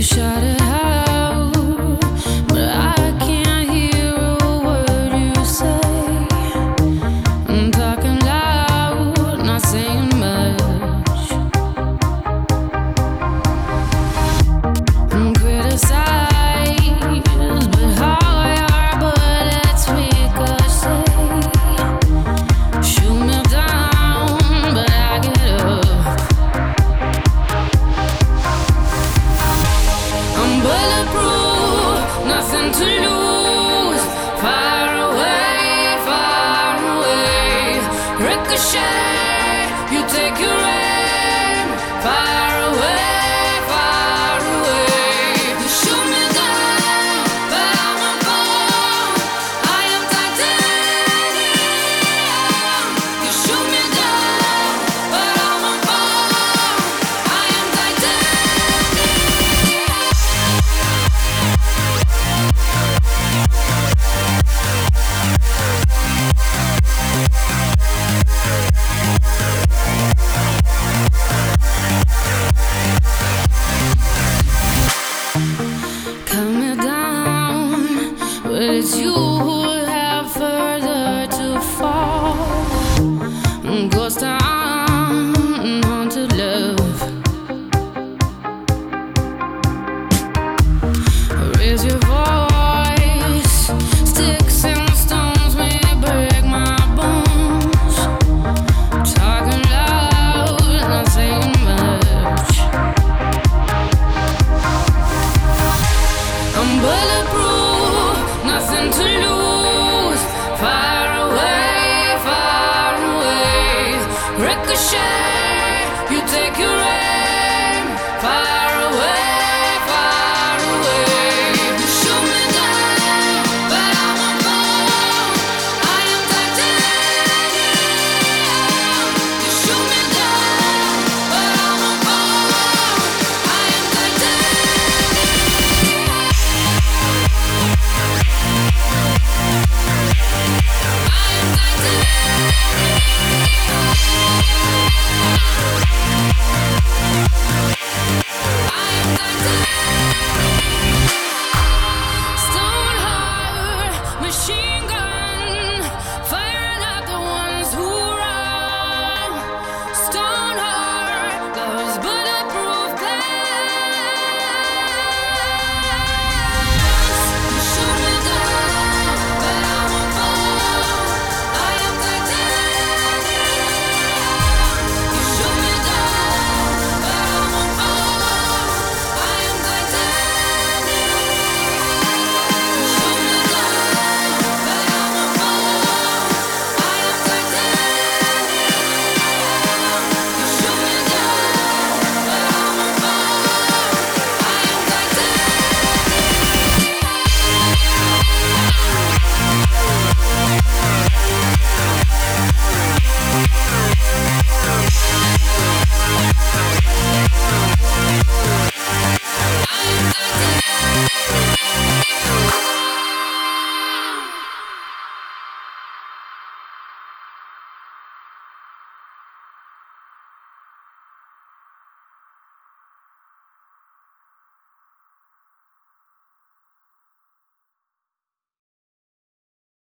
shout it out, but I can't hear a word you say. I'm talking loud, not saying much. I'm criticized, but how your bullets ricochet. Shoot me down, but I get up. I'm bulletproof, nothing to lose. Far away, ricochet. You take your aim. Far away. You shoot me down, but I won't fall. I am titanium. You shoot me down, but I won't fall. I am titanium. Cut me down, but it's you who have further to fall. Ghost town, haunted love. Raise your voice.